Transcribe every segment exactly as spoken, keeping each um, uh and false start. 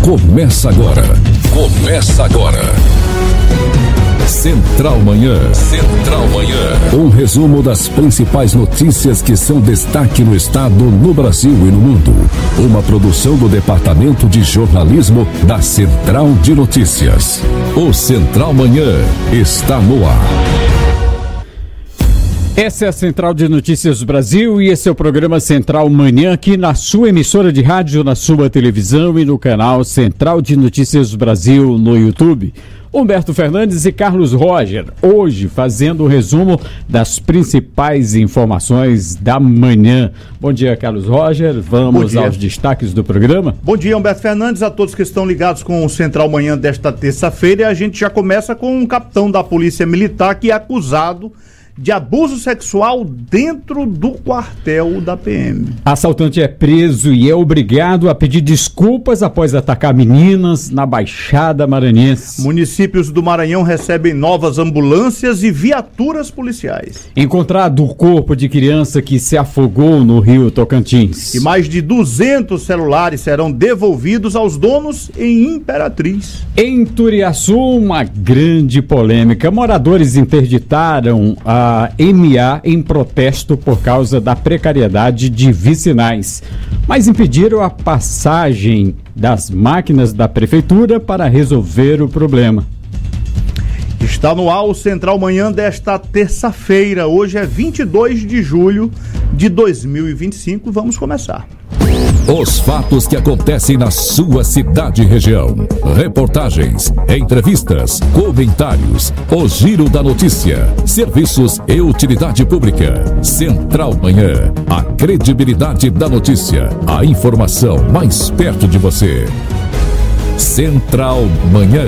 Começa agora. Começa agora. Central Manhã. Central Manhã. Um resumo das principais notícias que são destaque no estado, no Brasil e no mundo. Uma produção do Departamento de Jornalismo da Central de Notícias. O Central Manhã está no ar. Essa é a Central de Notícias do Brasil e esse é o programa Central Manhã aqui na sua emissora de rádio, na sua televisão e no canal Central de Notícias do Brasil no YouTube. Humberto Fernandes e Carlos Roger, hoje fazendo o resumo das principais informações da manhã. Bom dia, Carlos Roger. Vamos aos destaques do programa. Bom dia, Humberto Fernandes, a todos que estão ligados com o Central Manhã desta terça-feira. E a gente já começa com um capitão da Polícia Militar que é acusado de abuso sexual dentro do quartel da P M. Assaltante é preso e é obrigado a pedir desculpas após atacar meninas na Baixada Maranhense. Municípios do Maranhão recebem novas ambulâncias e viaturas policiais. Encontrado o corpo de criança que se afogou no Rio Tocantins. E mais de duzentos celulares serão devolvidos aos donos em Imperatriz. Em Turiaçu, uma grande polêmica. Moradores interditaram a A M A em protesto por causa da precariedade de vicinais, mas impediram a passagem das máquinas da prefeitura para resolver o problema. Está no ar o Central Manhã desta terça-feira. Hoje é vinte e dois de julho de dois mil e vinte e cinco. Vamos começar. Os fatos que acontecem na sua cidade e região. Reportagens, entrevistas, comentários. O Giro da Notícia. Serviços e utilidade pública. Central Manhã. A credibilidade da notícia. A informação mais perto de você. Central Manhã.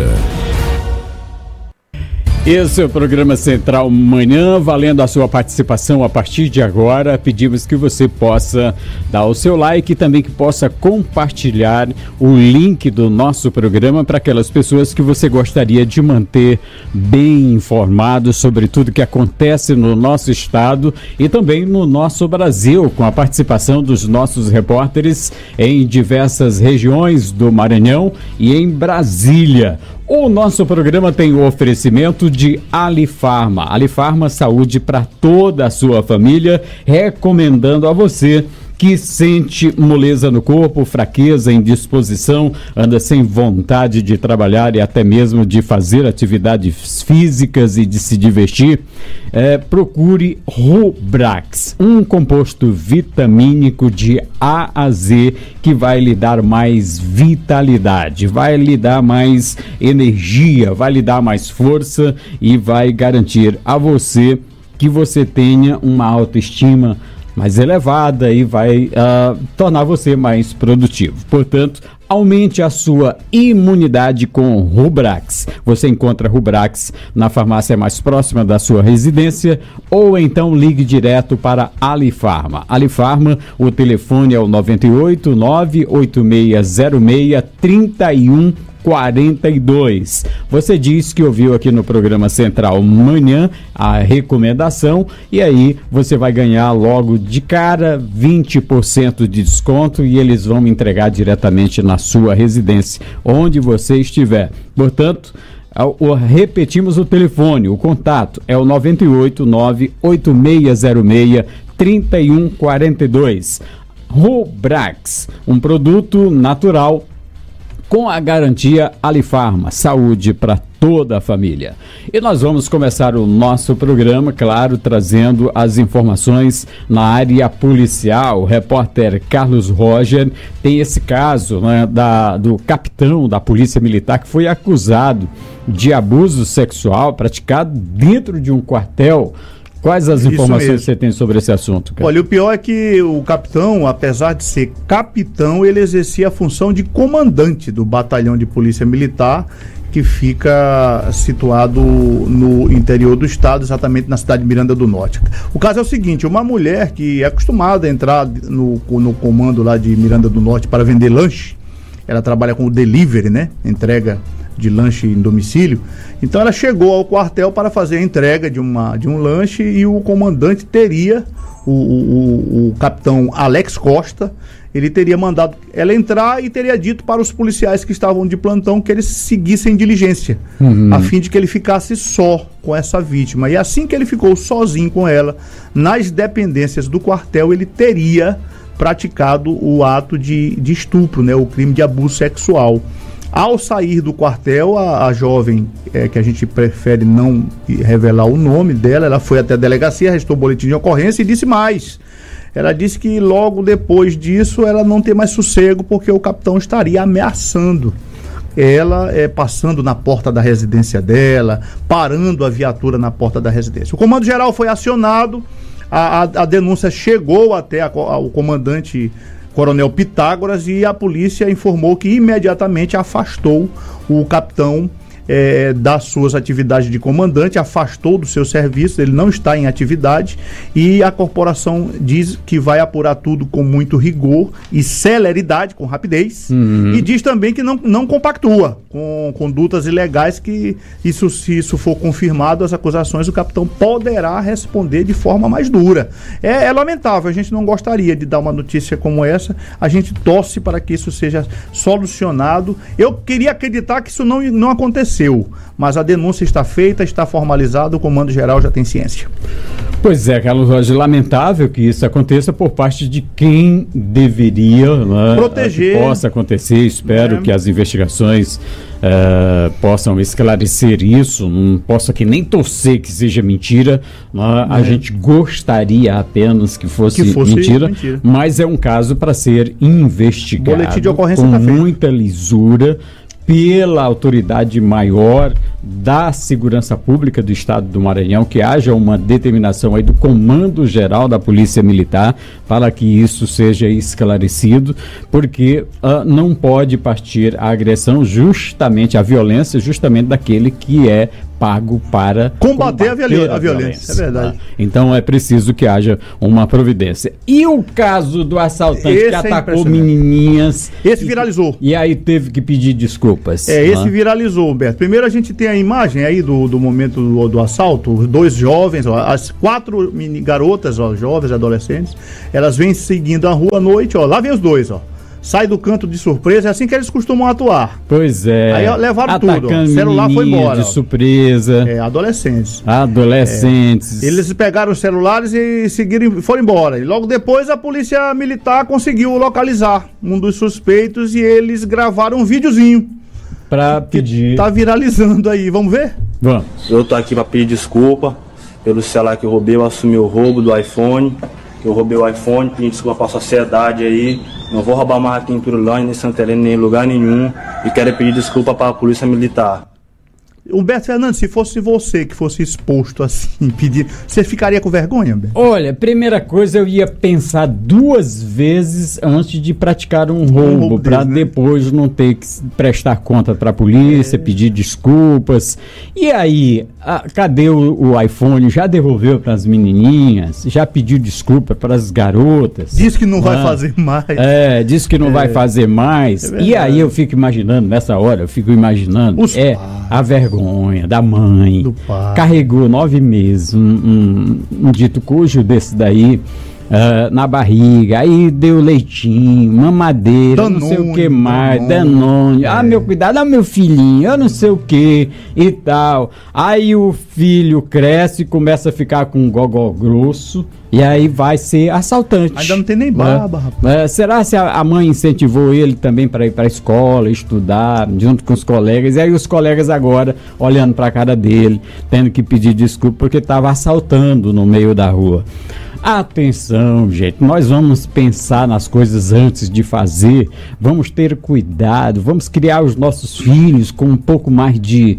Esse é o programa Central Manhã, valendo a sua participação a partir de agora. Pedimos que você possa dar o seu like e também que possa compartilhar o link do nosso programa para aquelas pessoas que você gostaria de manter bem informados sobre tudo que acontece no nosso estado e também no nosso Brasil, com a participação dos nossos repórteres em diversas regiões do Maranhão e em Brasília. O nosso programa tem o oferecimento de Alifarma. Alifarma, saúde para toda a sua família, recomendando a você que sente moleza no corpo, fraqueza, indisposição, anda sem vontade de trabalhar e até mesmo de fazer atividades físicas e de se divertir, é, procure Rubrax, um composto vitamínico de A a Z que vai lhe dar mais vitalidade, vai lhe dar mais energia, vai lhe dar mais força e vai garantir a você que você tenha uma autoestima mais elevada e vai uh, tornar você mais produtivo. Portanto, aumente a sua imunidade com Rubrax. Você encontra Rubrax na farmácia mais próxima da sua residência ou então ligue direto para Alifarma. Alifarma, o telefone é o nove oito nove oito seis zero seis três um quarenta e dois. Você diz que ouviu aqui no programa Central Manhã a recomendação e aí você vai ganhar logo de cara vinte por cento de desconto e eles vão entregar diretamente na sua residência, onde você estiver. Portanto, repetimos o telefone, o contato é o nove oito nove oito seis zero seis três um quarenta e dois. Rubrax, um produto natural com a garantia Alifarma, saúde para toda a família. E nós vamos começar o nosso programa, claro, trazendo as informações na área policial. O repórter Carlos Roger tem esse caso, né, da, do capitão da Polícia Militar que foi acusado de abuso sexual praticado dentro de um quartel. Quais as informações que você tem sobre esse assunto, cara? Olha, o pior é que o capitão, apesar de ser capitão, ele exercia a função de comandante do batalhão de polícia militar, que fica situado no interior do estado, exatamente na cidade de Miranda do Norte. O caso é o seguinte, uma mulher que é acostumada a entrar no, no comando lá de Miranda do Norte para vender lanche, ela trabalha com o delivery, né? Entrega de lanche em domicílio. Então ela chegou ao quartel para fazer a entrega de, uma, de um lanche e o comandante teria o, o, o capitão Alex Costa, ele teria mandado ela entrar e teria dito para os policiais que estavam de plantão que eles seguissem diligência, uhum. a fim de que ele ficasse só com essa vítima. E assim que ele ficou sozinho com ela, nas dependências do quartel, ele teria praticado o ato de, de estupro, né, o crime de abuso sexual. Ao sair do quartel, a, a jovem, é, que a gente prefere não revelar o nome dela, ela foi até a delegacia, restou o boletim de ocorrência e disse mais. Ela disse que logo depois disso ela não tem mais sossego porque o capitão estaria ameaçando ela, é, passando na porta da residência dela, parando a viatura na porta da residência. O comando geral foi acionado, a, a, a denúncia chegou até a, a, o comandante Coronel Pitágoras e a polícia informou que imediatamente afastou o capitão É, das suas atividades de comandante, afastou do seu serviço, ele não está em atividade e a corporação diz que vai apurar tudo com muito rigor e celeridade, com rapidez, uhum. e diz também que não, não compactua com condutas ilegais, que isso, se isso for confirmado, as acusações, o capitão poderá responder de forma mais dura. É, é lamentável, a gente não gostaria de dar uma notícia como essa, a gente torce para que isso seja solucionado. Eu queria acreditar que isso não, não aconteceu, mas a denúncia está feita, está formalizada, o comando geral já tem ciência. Pois é, Carlos Roger, lamentável que isso aconteça por parte de quem deveria, né, proteger. Que possa acontecer. Espero é. que as investigações uh, possam esclarecer isso. Não posso aqui nem torcer que seja mentira, né? é. A gente gostaria apenas que fosse, que fosse mentira, mentira, mas é um caso para ser investigado. O boletim de ocorrência com muita lisura, pela autoridade maior da segurança pública do estado do Maranhão, que haja uma determinação aí do Comando Geral da Polícia Militar para que isso seja esclarecido, porque uh, não pode partir a agressão, justamente a violência, justamente daquele que é pago para combater, combater a, viol a, a violência. violência. É verdade. Tá? Então é preciso que haja uma providência. E o caso do assaltante esse que atacou é menininhas? Esse viralizou. E, e aí teve que pedir desculpas. É, esse viralizou, Humberto. Primeiro a gente tem a imagem aí do, do momento do, do assalto, os dois jovens, ó, as quatro mini garotas, ó, jovens, adolescentes, elas vêm seguindo a rua à noite, ó, lá vem os dois, ó. Sai do canto de surpresa, é assim que eles costumam atuar. Pois é. Aí ó, levaram tudo, ó. O celular foi embora. De surpresa. É, adolescentes. Adolescentes. É. Eles pegaram os celulares e seguiram, foram embora. E logo depois a polícia militar conseguiu localizar um dos suspeitos e eles gravaram um videozinho. Pra pedir. Tá viralizando aí, vamos ver? Vamos. Eu tô aqui pra pedir desculpa pelo celular que eu roubei, eu assumi o roubo do iPhone. Eu roubei o iPhone, pedi desculpa pra sociedade aí. Não vou roubar mais aqui em Turulândia, nem Santa Helena, nem em lugar nenhum. E quero pedir desculpa para a Polícia Militar. Humberto Fernandes, se fosse você que fosse exposto assim, pedir, você ficaria com vergonha, Humberto? Olha, primeira coisa, eu ia pensar duas vezes antes de praticar um roubo, um roubo para né? depois não ter que prestar conta para a polícia, é. pedir desculpas. E aí, a, cadê o, o iPhone? Já devolveu para as menininhas? Já pediu desculpa para as garotas? Diz que não ah, vai fazer mais. É, diz que não é. vai fazer mais. É e aí eu fico imaginando, nessa hora, eu fico imaginando, Os é pais. a vergonha da mãe, do pai. Carregou nove meses um, um, um dito cujo desse daí uh, na barriga, aí deu leitinho, mamadeira, Danone, não sei o que mais, Danone, Danone. É. Ah, meu cuidado, ah, meu filhinho, eu não sei o que e tal. Aí o filho cresce e começa a ficar com um gogó grosso. E aí vai ser assaltante. Ainda não tem nem barba, né? rapaz. É, será se a, a mãe incentivou ele também para ir para a escola, estudar, junto com os colegas? E aí os colegas agora, olhando para a cara dele, tendo que pedir desculpa porque estava assaltando no meio da rua. Atenção, gente, nós vamos pensar nas coisas antes de fazer, vamos ter cuidado, vamos criar os nossos filhos com um pouco mais de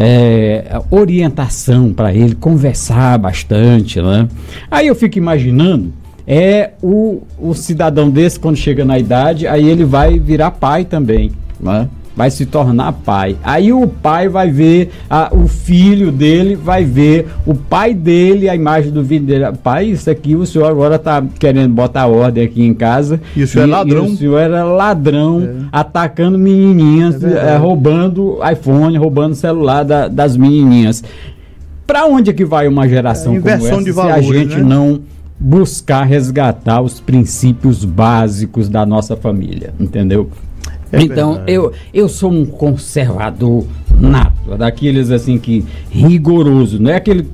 é, orientação para ele, conversar bastante, né? Aí eu fico imaginando, é o, o cidadão desse, quando chega na idade, aí ele vai virar pai também, né? Vai se tornar pai. Aí o pai vai ver, a, o filho dele vai ver o pai dele, a imagem do vídeo dele. Pai, isso aqui o senhor agora está querendo botar ordem aqui em casa. E o senhor e, é ladrão. E o senhor era ladrão, é. atacando menininhas, é é, roubando iPhone, roubando celular da, das menininhas. Para onde é que vai uma geração é, como essa de valores, se a gente né? não buscar resgatar os princípios básicos da nossa família, entendeu? É então, eu, eu sou um conservador nato, daqueles assim que rigoroso, não é aquele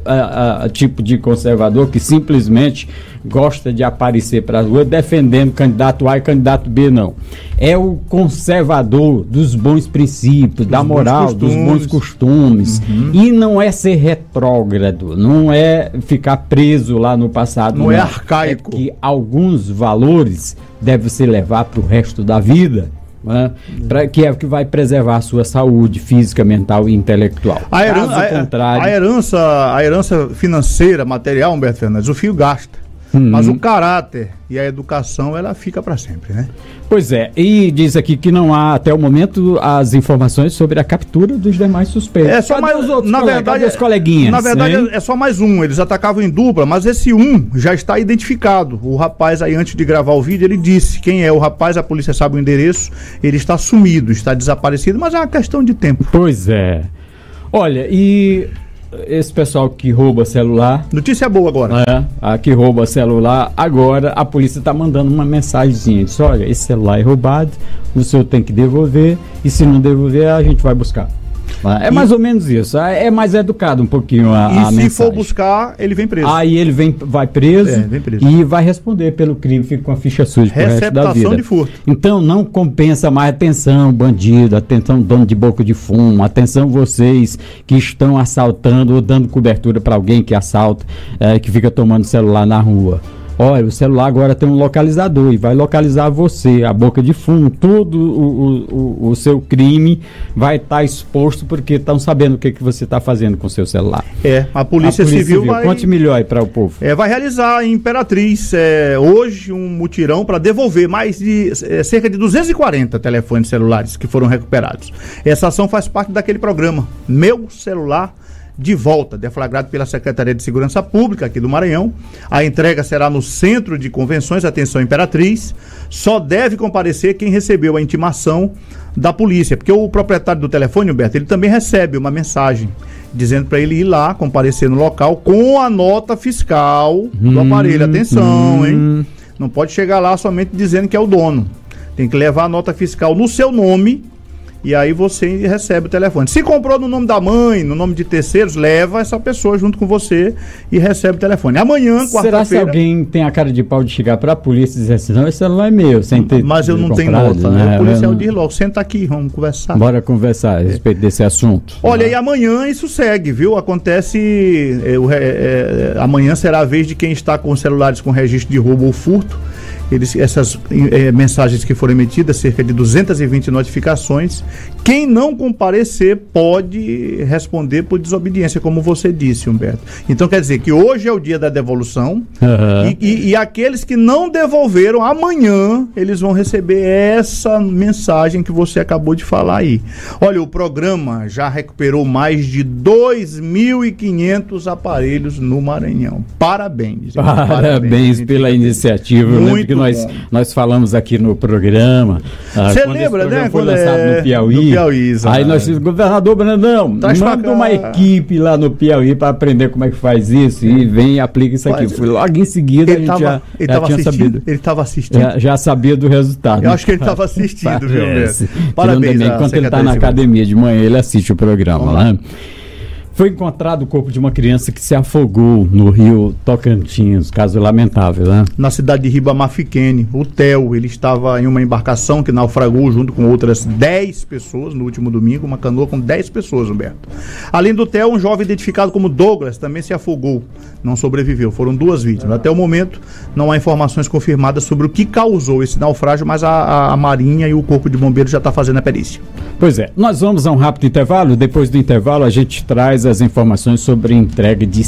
a, a, tipo de conservador que simplesmente gosta de aparecer para a rua defendendo candidato A e candidato B, não. É o conservador dos bons princípios, dos da moral, dos bons costumes. Uhum. E não é ser retrógrado, não é ficar preso lá no passado. Não, não. é arcaico. É que alguns valores devem se levar para o resto da vida. Né? Pra, que é o que vai preservar a sua saúde física, mental e intelectual. A, heran Caso contrário, a, herança, a herança financeira, material, Humberto Fernandes, o filho gasta. Uhum. Mas o caráter e a educação, ela fica para sempre, né? Pois é, e diz aqui que não há até o momento as informações sobre a captura dos demais suspeitos. É só Cadê mais os outros, na colegas? verdade, as coleguinhas. Na verdade, hein? é só mais um. Eles atacavam em dupla, mas esse um já está identificado. O rapaz aí, antes de gravar o vídeo, ele disse quem é o rapaz, a polícia sabe o endereço, ele está sumido, está desaparecido, mas é uma questão de tempo. Pois é. Olha, e esse pessoal que rouba celular... Notícia boa agora. É, a que rouba celular, agora a polícia está mandando uma mensagenzinha. Diz, olha, esse celular é roubado, o senhor tem que devolver, e se não devolver, a gente vai buscar. É e, mais ou menos isso, é mais educado um pouquinho a, e a se mensagem. For buscar, ele vem preso. Aí ele vem, vai preso, é, vem preso e vai responder pelo crime, fica com a ficha suja pro resto da vida. Receptação de furto. Então não compensa mais. Atenção bandido, atenção dono de boca de fumo, atenção vocês que estão assaltando ou dando cobertura para alguém que assalta, é, que fica tomando celular na rua. Olha, o celular agora tem um localizador e vai localizar você, a boca de fumo, todo o, o, o seu crime vai estar tá exposto porque estão sabendo o que, que você está fazendo com o seu celular. É, a Polícia, a Polícia Civil, Civil vai... Conte melhor aí para o povo. É, vai realizar em Imperatriz é, hoje um mutirão para devolver mais de é, cerca de duzentos e quarenta telefones celulares que foram recuperados. Essa ação faz parte daquele programa Meu Celular de Volta, deflagrado pela Secretaria de Segurança Pública aqui do Maranhão. A entrega será no Centro de Convenções, atenção Imperatriz. Só deve comparecer quem recebeu a intimação da polícia, porque o proprietário do telefone, Humberto, ele também recebe uma mensagem dizendo para ele ir lá, comparecer no local com a nota fiscal do hum, aparelho. Atenção, hum. hein? Não pode chegar lá somente dizendo que é o dono. Tem que levar a nota fiscal no seu nome. E aí você recebe o telefone. Se comprou no nome da mãe, no nome de terceiros, leva essa pessoa junto com você e recebe o telefone. Amanhã, quarta-feira... Será que alguém tem a cara de pau de chegar para a polícia e dizer assim, não, esse celular é meu, sem ter... Mas eu não tenho nota, né? O policial diz logo, senta aqui, vamos conversar. Bora conversar a respeito é. desse assunto. Olha, e amanhã isso segue, viu? Acontece... É, é, é, amanhã será a vez de quem está com celulares com registro de roubo ou furto. Eles, essas é, mensagens que foram emitidas, cerca de duzentas e vinte notificações. Quem não comparecer pode responder por desobediência, como você disse, Humberto. Então quer dizer que hoje é o dia da devolução, uhum. e, e, e aqueles que não devolveram, amanhã eles vão receber essa mensagem que você acabou de falar aí. Olha, o programa já recuperou mais de dois mil e quinhentos aparelhos no Maranhão. Parabéns. Parabéns, parabéns pela iniciativa. Muito Nós, nós falamos aqui no programa. Você uh, lembra, né? Foi lançado é... no Piauí. No Piauí aí nós dizemos, governador Brandão, Traz manda uma equipe lá no Piauí para aprender como é que faz isso e vem e aplica isso aqui. Fui logo em seguida, ele a gente tava, já, já tinha sabido. Ele estava assistindo. Já, já sabia do resultado. Eu acho que ele estava assistindo, viu, Beto? Parabéns. Enquanto ele está na academia de manhã, ele assiste o programa, né? Foi encontrado o corpo de uma criança que se afogou no rio Tocantins, caso lamentável, né? Na cidade de Ribamar Fiquene, o Theo, ele estava em uma embarcação que naufragou junto com outras dez pessoas no último domingo, uma canoa com dez pessoas, Humberto. Além do Theo, um jovem identificado como Douglas também se afogou, não sobreviveu, foram duas vítimas. Até o momento, não há informações confirmadas sobre o que causou esse naufrágio, mas a, a, a Marinha e o Corpo de Bombeiros já está fazendo a perícia. Pois é, nós vamos a um rápido intervalo, depois do intervalo a gente traz as informações sobre a entrega de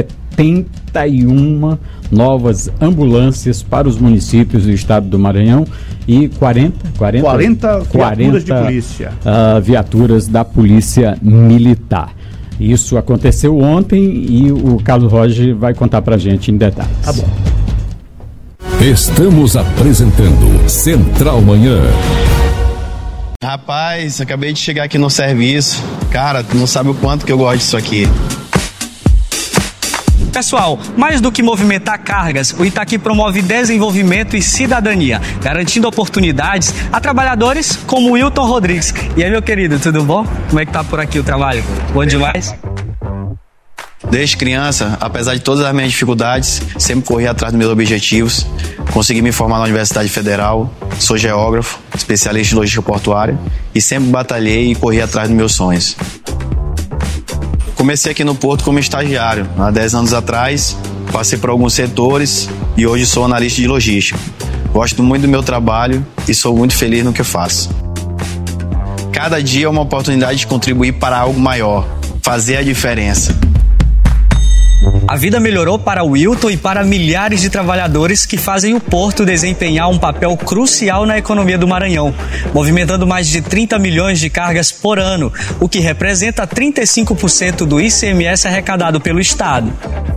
setenta e uma novas ambulâncias para os municípios do estado do Maranhão e quarenta, quarenta, quarenta, quarenta viaturas de polícia. Uh, viaturas da Polícia Militar. Isso aconteceu ontem e o Carlos Roger vai contar pra gente em detalhes. Tá bom. Estamos apresentando Central Manhã. Rapaz, acabei de chegar aqui no serviço. Cara, tu não sabe o quanto que eu gosto disso aqui. Pessoal, mais do que movimentar cargas, o Itaqui promove desenvolvimento e cidadania, garantindo oportunidades a trabalhadores como o Wilton Rodrigues. E aí, meu querido, tudo bom? Como é que tá por aqui o trabalho? Bom demais? Desde criança, apesar de todas as minhas dificuldades, sempre corri atrás dos meus objetivos. Consegui me formar na Universidade Federal, sou geógrafo, especialista em logística portuária e sempre batalhei e corri atrás dos meus sonhos. Comecei aqui no Porto como estagiário, há dez anos atrás, passei por alguns setores e hoje sou analista de logística. Gosto muito do meu trabalho e sou muito feliz no que faço. Cada dia é uma oportunidade de contribuir para algo maior, fazer a diferença. A vida melhorou para o Wilton e para milhares de trabalhadores que fazem o Porto desempenhar um papel crucial na economia do Maranhão, movimentando mais de trinta milhões de cargas por ano, o que representa trinta e cinco por cento do I C M S arrecadado pelo Estado.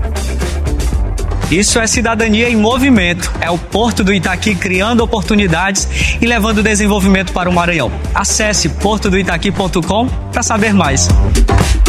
Isso é cidadania em movimento. É o Porto do Itaqui criando oportunidades e levando desenvolvimento para o Maranhão. Acesse porto do itaqui ponto com para saber mais.